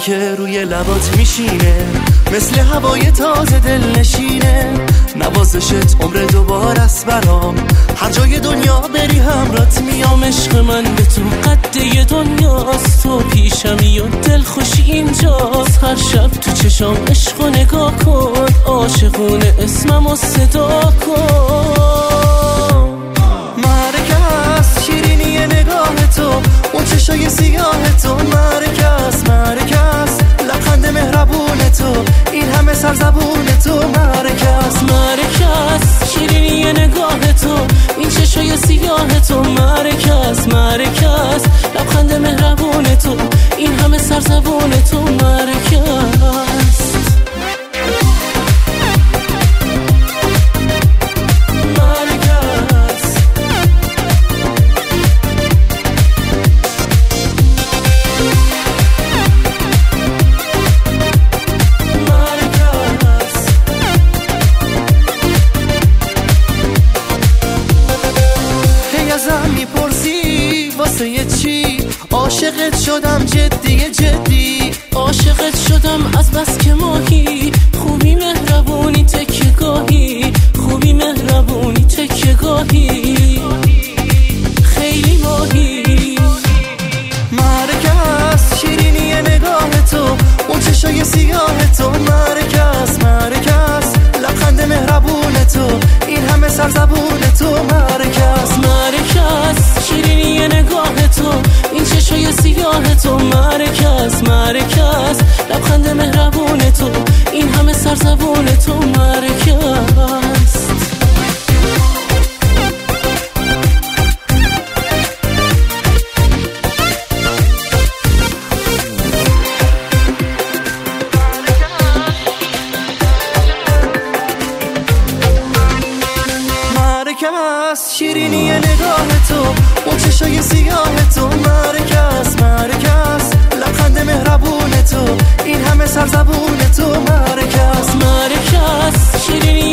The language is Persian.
که روی لبات میشینه، مثل هوای تازه دل نشینه. نوازشت عمر دوباره است برام، هر جای دنیا بری همرات میام. عشق من به تو قده دنیاست، تو پیشمی و دل خوشی اینجاست. هر شب تو چشام عشق و نگاه کن، عاشقونه اسممو صدا کن. مرکز شیرینی نگاه تو، اون چشای سیاه تو. مرکز مرکز لبخند مهربون تو، این همه سرزبون تو. مرکز مرکز شیرینی نگاه تو، این چشای سیاه تو. مرکز مرکز لبخند مهربون تو، این همه سرزبون تو. مرکز واسه چی عاشقت شدم؟ جدی جدی عاشقت شدم از بس که ماهی. خوبی مهربونی تکیه گاهی، خوبی مهربونی تکیه گاهی، خیلی ماهی. مرکز شیرینی نگاه تو، اون چشای سیاه تو. مرکز مرکز لبخند مهربون تو، این همه سرزبون تو. مرکز مرکز شیرینی نگاه تو، این چشای سیاه تو. مرکز مرکز لبخند مهربون تو، این همه سرزبون تو. مرکز مرکز شیرینی نگاه تو، اون چشای سیاه تو. مرکز مرکز لبخند مهربون تو، این همه سرزبون تو. مرکز مرکز شیرینی